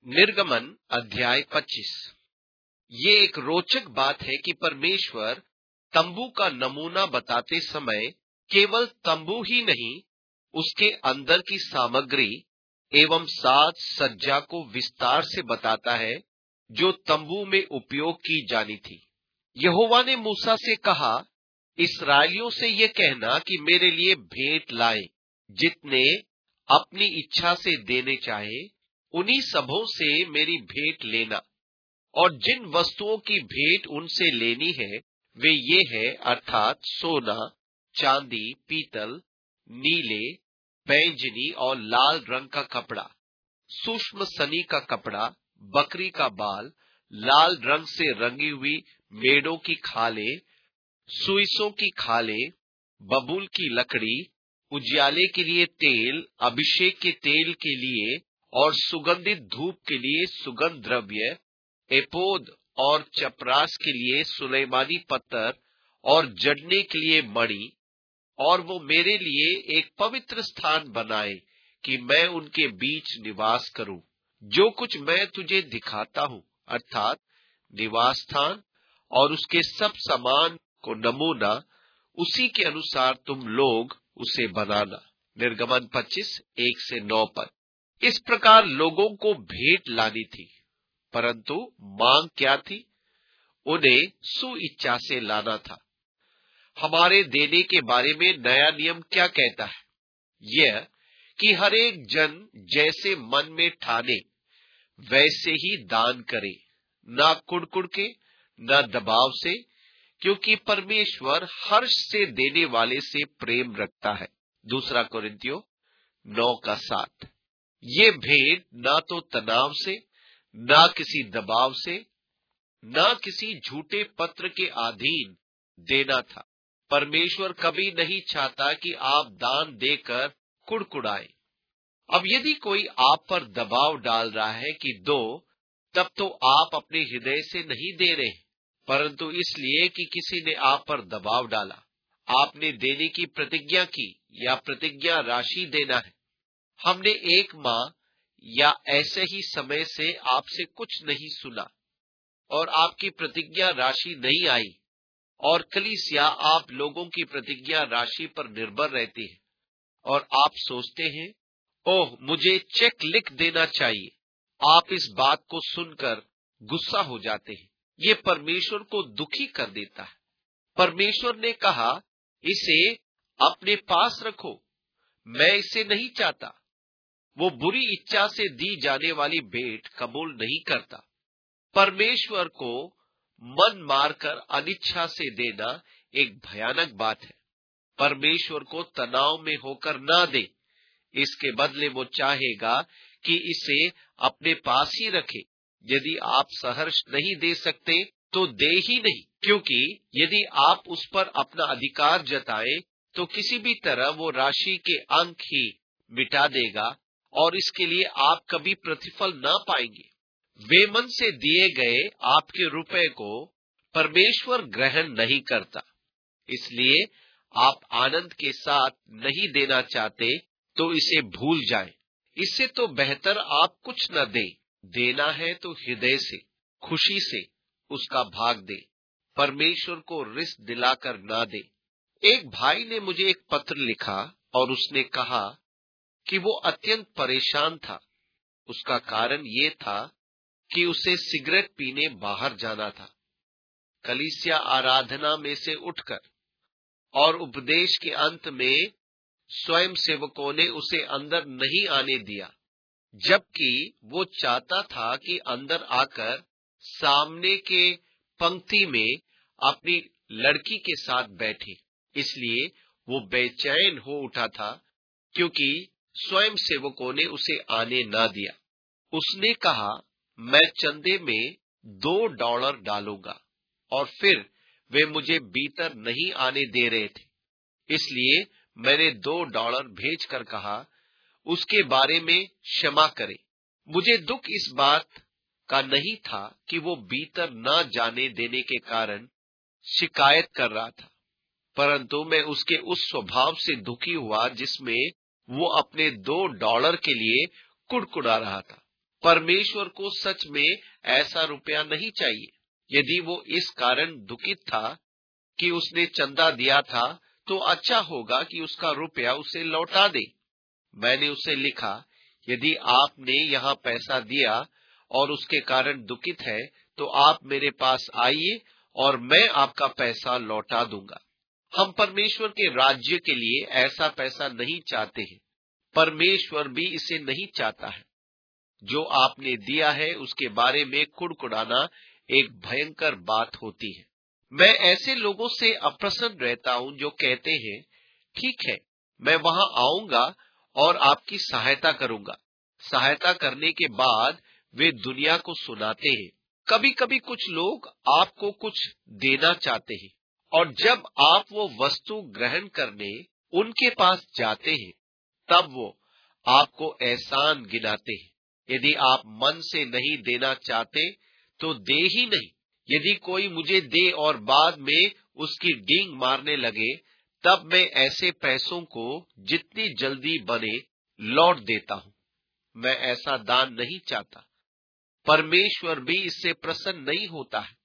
निर्गमन अध्याय 25। ये एक रोचक बात है कि परमेश्वर तंबू का नमूना बताते समय केवल तंबू ही नहीं, उसके अंदर की सामग्री एवं साज सज्जा को विस्तार से बताता है जो तंबू में उपयोग की जानी थी। यहोवा ने मूसा से कहा, इस्राएलियों से ये कहना कि मेरे लिए भेंट लाए, जितने अपनी इच्छा से देने चाहे उन्हीं सबों से मेरी भेंट लेना। और जिन वस्तुओं की भेंट उनसे लेनी है वे ये है, अर्थात सोना, चांदी, पीतल, नीले, बैंगनी और लाल रंग का कपड़ा, सूक्ष्म सनी का कपड़ा, बकरी का बाल, लाल रंग से रंगी हुई मेढ़ों की खालें, सुइसों की खालें, बबूल की लकड़ी, उजियाले के लिए तेल, अभिषेक के तेल के लिए और सुगंधित धूप के लिए सुगंध द्रव्य, एपोद और चपरास के लिए सुलेमानी पत्थर और जड़ने के लिए मणि। और वो मेरे लिए एक पवित्र स्थान बनाए कि मैं उनके बीच निवास करूं। जो कुछ मैं तुझे दिखाता हूं, अर्थात निवास स्थान और उसके सब सामान को नमूना, उसी के अनुसार तुम लोग उसे बनाना। निर्गमन 25, 1-9 पद। इस प्रकार लोगों को भेंट लानी थी, परंतु मांग क्या थी? उन्हें सुइच्छा से लाना था। हमारे देने के बारे में नया नियम क्या कहता है? यह कि हर एक जन जैसे मन में ठाने वैसे ही दान करे, ना कुड़कुड़ के, ना दबाव से, क्योंकि परमेश्वर हर्ष से देने वाले से प्रेम रखता है। 2 कोरिन्थियों 9:7। ये भेंट ना तो तनाव से, ना किसी दबाव से, ना किसी झूठे पत्र के अधीन देना था। परमेश्वर कभी नहीं चाहता कि आप दान देकर कुड़कुड़ाए। अब यदि कोई आप पर दबाव डाल रहा है कि दो, तब तो आप अपने हृदय से नहीं दे रहे, परंतु इसलिए कि किसी ने आप पर दबाव डाला। आपने देने की प्रतिज्ञा की या प्रतिज्ञा राशि देना है। हमने 1 माह या ऐसे ही समय से आपसे कुछ नहीं सुना और आपकी प्रतिज्ञा राशि नहीं आई, और कलीसिया आप लोगों की प्रतिज्ञा राशि पर निर्भर रहती है, और आप सोचते हैं, ओह मुझे चेक लिख देना चाहिए। आप इस बात को सुनकर गुस्सा हो जाते हैं। ये परमेश्वर को दुखी कर देता है। परमेश्वर ने कहा, इसे अपने पास रखो, मैं इसे नहीं चाहता। वो बुरी इच्छा से दी जाने वाली भेंट कबूल नहीं करता। परमेश्वर को मन मारकर अनिच्छा से देना एक भयानक बात है। परमेश्वर को तनाव में होकर ना दे, इसके बदले वो चाहेगा कि इसे अपने पास ही रखे। यदि आप सहर्ष नहीं दे सकते तो दे ही नहीं, क्योंकि यदि आप उस पर अपना अधिकार जताएं तो किसी भी तरह वो राशि के अंक ही मिटा देगा और इसके लिए आप कभी प्रतिफल ना पाएंगे। बेमन से दिए गए आपके रुपए को परमेश्वर ग्रहण नहीं करता, इसलिए आप आनंद के साथ नहीं देना चाहते तो इसे भूल जाएं। इससे तो बेहतर आप कुछ न दें। देना है तो हृदय से, खुशी से उसका भाग दे, परमेश्वर को रिश्त दिलाकर ना दे। एक भाई ने मुझे एक पत्र लिखा और उसने कहा कि वो अत्यंत परेशान था। उसका कारण ये था कि उसे सिगरेट पीने बाहर जाना था। कलीसिया आराधना में से उठकर और उपदेश के अंत में स्वयं सेवकों ने उसे अंदर नहीं आने दिया, जबकि वो चाहता था कि अंदर आकर सामने के पंक्ति में अपनी लड़की के साथ बैठे। इसलिए वो बेचैन हो उठा था, क्योंकि स्वयं सेवकों ने उसे आने ना दिया। उसने कहा, मैं चंदे में $2 डालूंगा, और फिर वे मुझे भीतर नहीं आने दे रहे थे, इसलिए मैंने $2 भेजकर कहा, उसके बारे में क्षमा करें। मुझे दुख इस बात का नहीं था कि वो भीतर न जाने देने के कारण शिकायत कर रहा था, परंतु मैं उसके उस स्वभाव से दुखी हुआ जिसमें वो अपने $2 के लिए कुड़कुड़ा रहा था। परमेश्वर को सच में ऐसा रुपया नहीं चाहिए। यदि वो इस कारण दुखित था कि उसने चंदा दिया था, तो अच्छा होगा कि उसका रुपया उसे लौटा दे। मैंने उसे लिखा, यदि आपने यहाँ पैसा दिया और उसके कारण दुखित है, तो आप मेरे पास आइए और मैं आपका पैसा लौटा दूंगा। हम परमेश्वर के राज्य के लिए ऐसा पैसा नहीं चाहते हैं। परमेश्वर भी इसे नहीं चाहता है। जो आपने दिया है उसके बारे में कुड़कुड़ाना एक भयंकर बात होती है। मैं ऐसे लोगों से अप्रसन्न रहता हूं जो कहते हैं, ठीक है, मैं वहां आऊंगा और आपकी सहायता करूंगा। सहायता करने के बाद वे दुनिया को सुनाते हैं। कभी कभी कुछ लोग आपको कुछ देना चाहते हैं और जब आप वो वस्तु ग्रहण करने उनके पास जाते हैं, तब वो आपको एहसान गिनाते हैं। यदि आप मन से नहीं देना चाहते तो दे ही नहीं। यदि कोई मुझे दे और बाद में उसकी डींग मारने लगे, तब मैं ऐसे पैसों को जितनी जल्दी बने लौट देता हूं। मैं ऐसा दान नहीं चाहता। परमेश्वर भी इससे प्रसन्न नहीं होता है।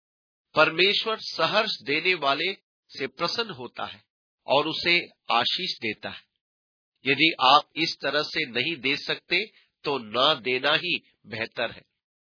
परमेश्वर सहर्ष देने वाले से प्रसन्न होता है और उसे आशीष देता है। यदि आप इस तरह से नहीं दे सकते तो न देना ही बेहतर है।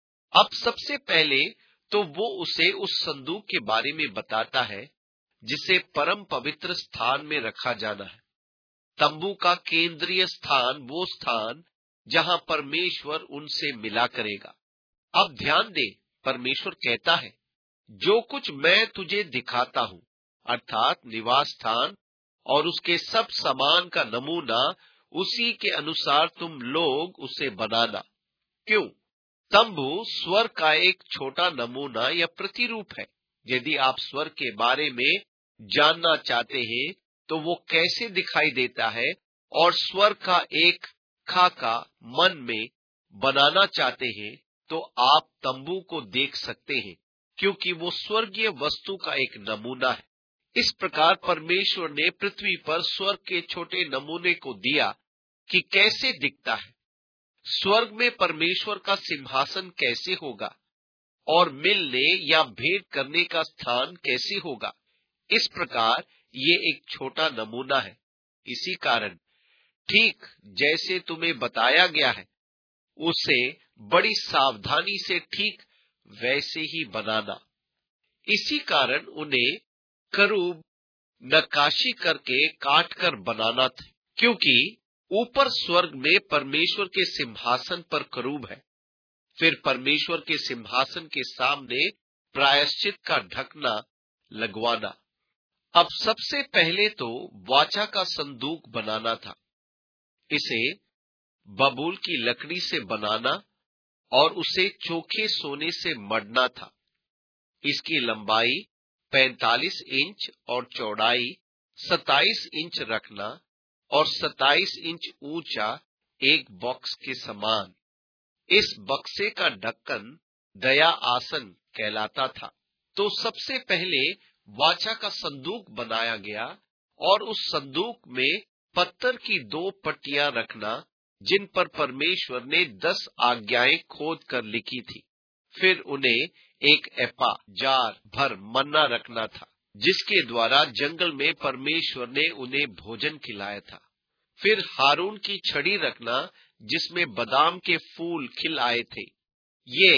अब सबसे पहले तो वो उसे उस संदूक के बारे में बताता है जिसे परम पवित्र स्थान में रखा जाना है। तंबू का केंद्रीय स्थान वो स्थान जहां परमेश्वर उनसे मिला करेगा। अब ध्यान दे, परमेश्वर कहता है, जो कुछ मैं तुझे दिखाता हूं, अर्थात निवास स्थान और उसके सब सामान का नमूना, उसी के अनुसार तुम लोग उसे बनाना। क्यों? तंबू स्वर्ग का एक छोटा नमूना या प्रतिरूप है। यदि आप स्वर्ग के बारे में जानना चाहते हैं तो वो कैसे दिखाई देता है और स्वर्ग का एक खाका मन में बनाना चाहते हैं, तो आप तंबू को देख सकते हैं, क्योंकि वो स्वर्गीय वस्तु का एक नमूना है। इस प्रकार परमेश्वर ने पृथ्वी पर स्वर्ग के छोटे नमूने को दिया कि कैसे दिखता है। स्वर्ग में परमेश्वर का सिंहासन कैसे होगा और मिलने या भेंट करने का स्थान कैसे होगा। इस प्रकार ये एक छोटा नमूना है। इसी कारण ठीक जैसे तुम्हें बताया गया है, उसे बड़ी सावधानी से ठीक वैसे ही बनाना। इसी कारण उन्हें करूब नक्काशी करके काट कर बनाना था, क्योंकि ऊपर स्वर्ग में परमेश्वर के सिंहासन पर करूब है। फिर परमेश्वर के सिंहासन के सामने प्रायश्चित का ढकना लगवाना। अब सबसे पहले तो वाचा का संदूक बनाना था। इसे बबूल की लकड़ी से बनाना और उसे चोखे सोने से मढ़ना था। इसकी लंबाई 45 इंच और चौड़ाई 27 इंच रखना और 27 इंच ऊंचा एक बॉक्स के समान। इस बक्से का ढक्कन दया आसन कहलाता था। तो सबसे पहले वाचा का संदूक बनाया गया और उस संदूक में पत्थर की 2 पट्टियां रखना, जिन पर परमेश्वर ने 10 आज्ञाएं खोद कर लिखी थी। फिर उन्हें एक एपा जार भर मन्ना रखना था, जिसके द्वारा जंगल में परमेश्वर ने उन्हें भोजन खिलाया था। फिर हारून की छड़ी रखना, जिसमें बादाम के फूल खिल आए थे। ये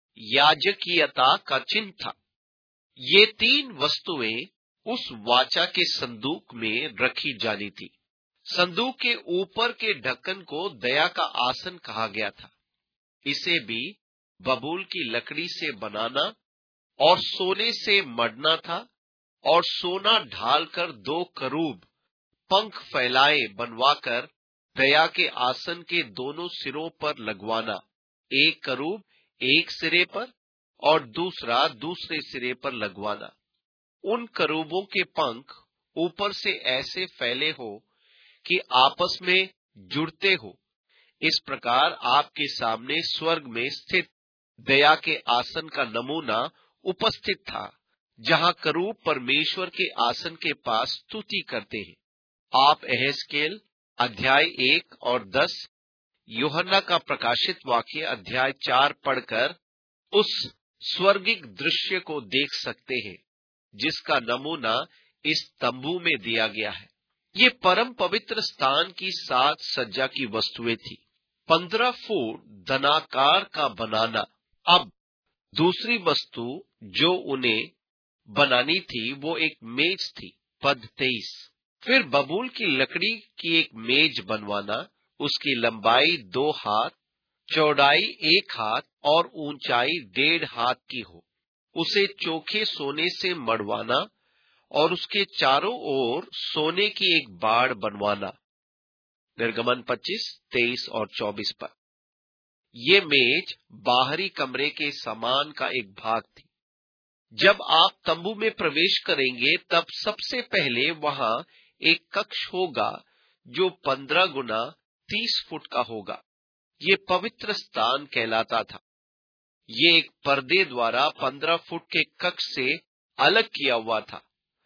याजकीयता का चिन्ह था। ये 3 वस्तुएं उस वाचा के संदूक में रखी जानी थी। संदूक के ऊपर के ढक्कन को दया का आसन कहा गया था। इसे भी बबूल की लकड़ी से बनाना और सोने से मढ़ना था और सोना ढालकर 2 करूब पंख फैलाए बनवाकर दया के आसन के दोनों सिरों पर लगवाना। एक करूब एक सिरे पर और दूसरा दूसरे सिरे पर लगवाना। उन करूबों के पंख ऊपर से ऐसे फैले हो कि आपस में जुड़ते हो। इस प्रकार आपके सामने स्वर्ग में स्थित दया के आसन का नमूना उपस्थित था, जहां करूब परमेश्वर के आसन के पास स्तुति करते हैं। आप एहेजकेल अध्याय 1 और 10 यूहन्ना का प्रकाशित वाक्य अध्याय 4 पढ़कर उस स्वर्गिक दृश्य को देख सकते हैं जिसका नमूना इस तंबू में दिया गया है। ये परम पवित्र स्थान की 7 सज्जा की वस्तुएं थी। 15 फुट धनाकार का बनाना। अब दूसरी वस्तु जो उन्हें बनानी थी वो एक मेज थी। पद 23। फिर बबूल की लकड़ी की एक मेज बनवाना, उसकी लंबाई 2 हाथ, चौड़ाई 1 हाथ और ऊंचाई 1.5 हाथ की हो। उसे चोखे सोने से मढ़वाना और उसके चारों ओर सोने की एक बाड़ बनवाना। निर्गमन 25, 23 और 24 पर। ये मेज बाहरी कमरे के सामान का एक भाग थी। जब आप तंबू में प्रवेश करेंगे तब सबसे पहले वहां एक कक्ष होगा जो 15 गुना 30 फुट का होगा। ये पवित्र स्थान कहलाता था। ये एक पर्दे द्वारा 15 फुट के कक्ष से अलग किया हुआ था।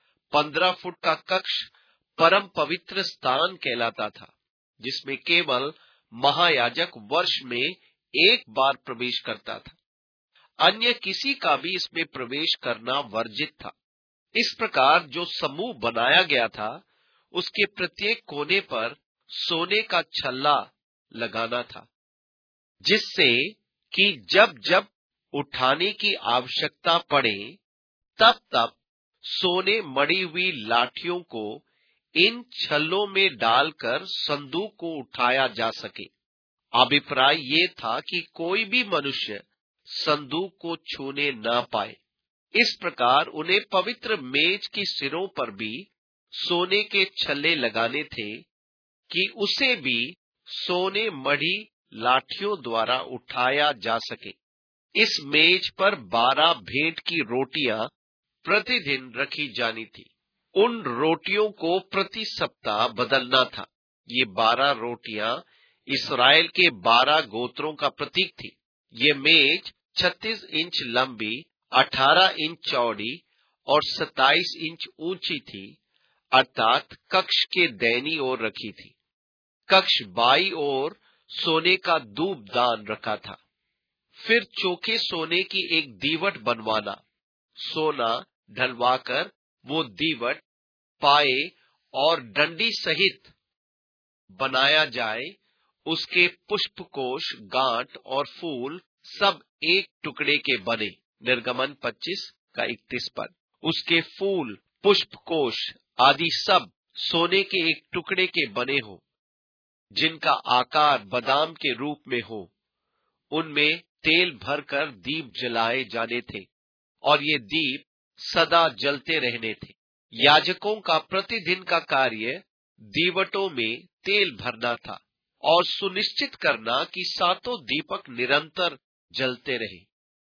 15 फुट का कक्ष परम पवित्र स्थान कहलाता था, जिसमें केवल महायाजक वर्ष में एक बार प्रवेश करता था। अन्य किसी का भी इसमें प्रवेश करना वर्जित था। इस प्रकार जो समूह बनाया गया था उसके प्रत्येक कोने पर सोने का छल्ला लगाना था, जिससे कि जब जब उठाने की आवश्यकता पड़े तब तब सोने मड़ी हुई लाठियों को इन छल्लों में डालकर संदूक को उठाया जा सके। अभिप्राय ये था कि कोई भी मनुष्य संदूक को छूने न पाए। इस प्रकार उन्हें पवित्र मेज की सिरों पर भी सोने के छल्ले लगाने थे कि उसे भी सोने मढ़ी लाठियों द्वारा उठाया जा सके। इस मेज पर 12 भेंट की रोटियां प्रतिदिन रखी जानी थी। उन रोटियों को प्रति सप्ताह बदलना था। ये 12 रोटियां इस्राएल के 12 गोत्रों का प्रतीक थी। ये मेज 36 इंच लंबी, 18 इंच चौड़ी और 27 इंच ऊंची थी, अर्थात कक्ष के दाहिनी ओर रखी थी। कक्ष बाई ओर सोने का धूपदान रखा था। फिर चोखे सोने की एक दीवट बनवाना, सोना ढलवाकर वो दीवट पाए और डंडी सहित बनाया जाए। उसके पुष्पकोश, गांठ और फूल सब एक टुकड़े के बने। निर्गमन 25 का 31 पद। उसके फूल, पुष्पकोश आदि सब सोने के एक टुकड़े के बने हो, जिनका आकार बादाम के रूप में हो। उनमें तेल भरकर दीप जलाए जाने थे और ये दीप सदा जलते रहने थे। याजकों का प्रतिदिन का कार्य दीवटों में तेल भरना था और सुनिश्चित करना कि 7 दीपक निरंतर जलते रहे।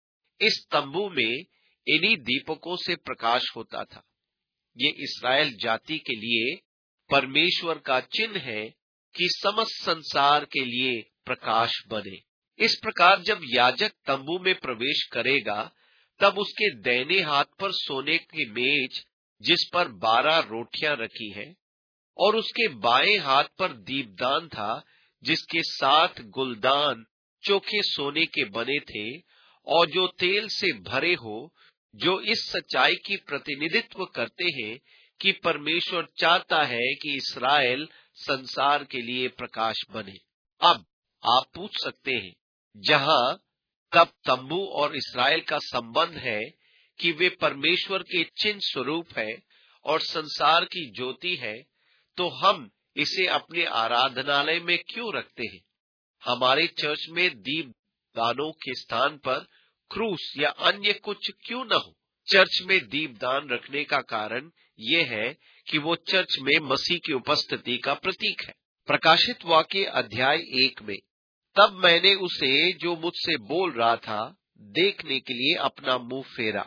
इस तंबू में इन्हीं दीपकों से प्रकाश होता था। ये इस्राएल जाति के लिए परमेश्वर का चिन्ह है कि समस्त संसार के लिए प्रकाश बने। इस प्रकार जब याजक तंबू में प्रवेश करेगा तब उसके दाहिने हाथ पर सोने की मेज जिस पर 12 रोटियां रखी हैं, और उसके बाएं हाथ पर दीपदान था जिसके 7 गुलदान चोखे सोने के बने थे और जो तेल से भरे हो, जो इस सच्चाई की प्रतिनिधित्व करते हैं कि परमेश्वर चाहता है कि इस्राएल संसार के लिए प्रकाश बने। अब आप पूछ सकते हैं, जहां तब तंबू और इस्राएल का संबंध है कि वे परमेश्वर के चिन्ह स्वरूप है और संसार की ज्योति है, तो हम इसे अपने आराधनालय में क्यों रखते हैं? हमारे चर्च में दीपदानों के स्थान पर क्रूस या अन्य कुछ क्यों न हो? चर्च में दीपदान रखने का कारण ये है कि वो चर्च में मसीह की उपस्थिति का प्रतीक है। प्रकाशित वाक्य अध्याय 1 में, तब मैंने उसे जो मुझसे बोल रहा था देखने के लिए अपना मुंह फेरा,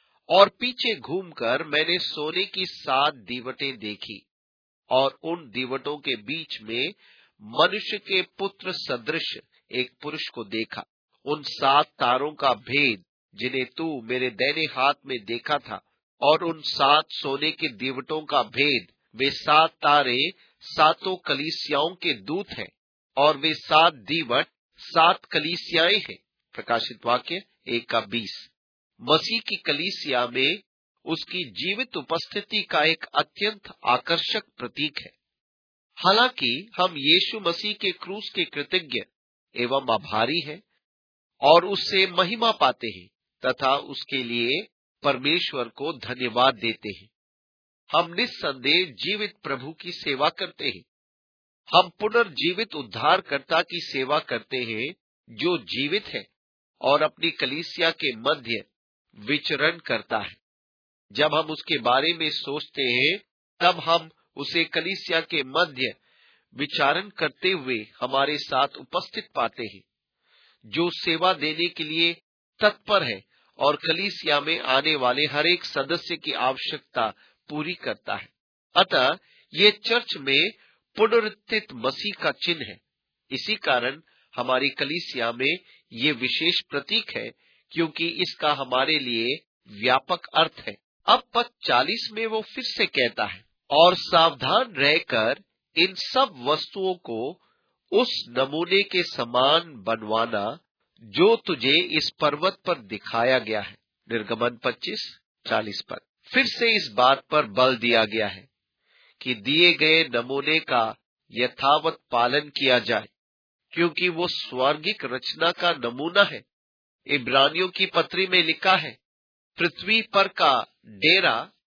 और पीछे घूमकर मैंने सोने की 7 दीवटें देखी, और उन दीवटों के बीच में मनुष्य के पुत्र सदृश एक पुरुष को देखा। उन 7 तारों का भेद जिन्हें तू मेरे दाहिने हाथ में देखा था, और उन 7 सोने की दीवटों का भेद, वे 7 तारे 7 कलीसियाओं के दूत हैं और वे 7 दीवट 7 कलीसियाएं हैं। प्रकाशित वाक्य 1:20। मसीह की कलीसिया में उसकी जीवित उपस्थिति का एक अत्यंत आकर्षक प्रतीक है। हालांकि हम यीशु मसीह के क्रूस के कृतज्ञ एवं आभारी हैं और उससे महिमा पाते हैं तथा उसके लिए परमेश्वर को धन्यवाद देते हैं। हम निस्संदेह जीवित प्रभु की सेवा करते हैं। हम पुनर्जीवित उद्धारकर्ता की सेवा करते हैं जो जीवित है और अपनी कलीसिया के मध्य विचरण करता है। जब हम उसके बारे में सोचते हैं तब हम उसे कलीसिया के मध्य विचारण करते हुए हमारे साथ उपस्थित पाते हैं, जो सेवा देने के लिए तत्पर है और कलीसिया में आने वाले हर एक सदस्य की आवश्यकता पूरी करता है। अतः ये चर्च में पुनरुत्थित मसीह का चिन्ह है। इसी कारण हमारी कलीसिया में ये विशेष प्रतीक है, क्योंकि इसका हमारे लिए व्यापक अर्थ है। अब पद 40 में वो फिर से कहता है, और सावधान रहकर इन सब वस्तुओं को उस नमूने के समान बनवाना जो तुझे इस पर्वत पर दिखाया गया है। निर्गमन 25:40 पर फिर से इस बात पर बल दिया गया है कि दिए गए नमूने का यथावत पालन किया जाए, क्योंकि वो स्वर्गिक रचना का नमूना है। इब्रानियों की पत्री में लिखा है, पृथ्वी पर का डेरा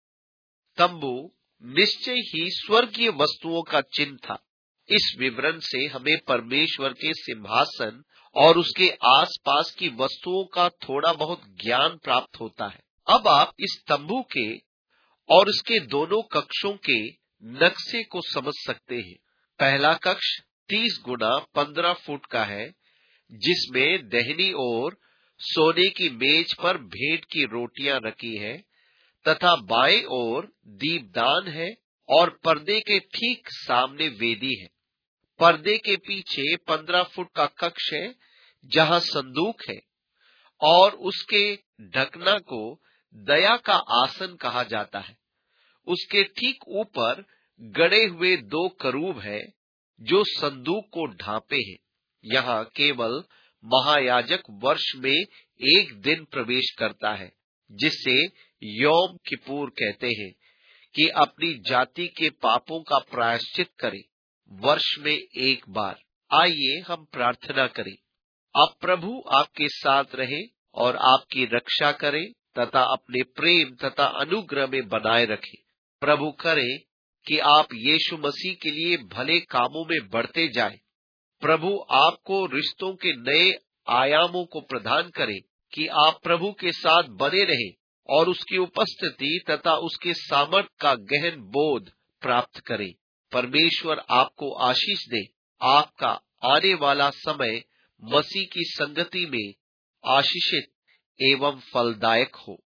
तंबू निश्चय ही स्वर्गीय वस्तुओं का चिन्ह था। इस विवरण से हमें परमेश्वर के सिंहासन और उसके आसपास की वस्तुओं का थोड़ा बहुत ज्ञान प्राप्त होता है। अब आप इस तंबू के और उसके दोनों कक्षों के नक्शे को समझ सकते हैं। पहला कक्ष 30 गुना 15 फुट का है, जिसमें दाहिनी ओर सोने की मेज पर भेंट की रोटियां रखी है तथा बाएं ओर दीपदान है और पर्दे के ठीक सामने वेदी है। पर्दे के पीछे 15 फुट का कक्ष है जहां संदूक है और उसके ढकना को दया का आसन कहा जाता है। उसके ठीक ऊपर गड़े हुए 2 करूब है जो संदूक को ढांपे हैं। यहाँ केवल महायाजक वर्ष में एक दिन प्रवेश करता है, जिसे यौम किपुर कहते हैं, कि अपनी जाति के पापों का प्रायश्चित करे वर्ष में एक बार। आइए हम प्रार्थना करें। अब प्रभु आपके साथ रहे और आपकी रक्षा करे तथा अपने प्रेम तथा अनुग्रह में बनाए रखे। प्रभु करे कि आप यीशु मसीह के लिए भले कामों में बढ़ते जाएं। प्रभु आपको रिश्तों के नए आयामों को प्रदान करे कि आप प्रभु के साथ बने रहें और उसकी उपस्थिति तथा उसके सामर्थ का गहन बोध प्राप्त करें। परमेश्वर आपको आशीष दे। आपका आने वाला समय मसीह की संगति में आशीषित एवं फलदायक हो।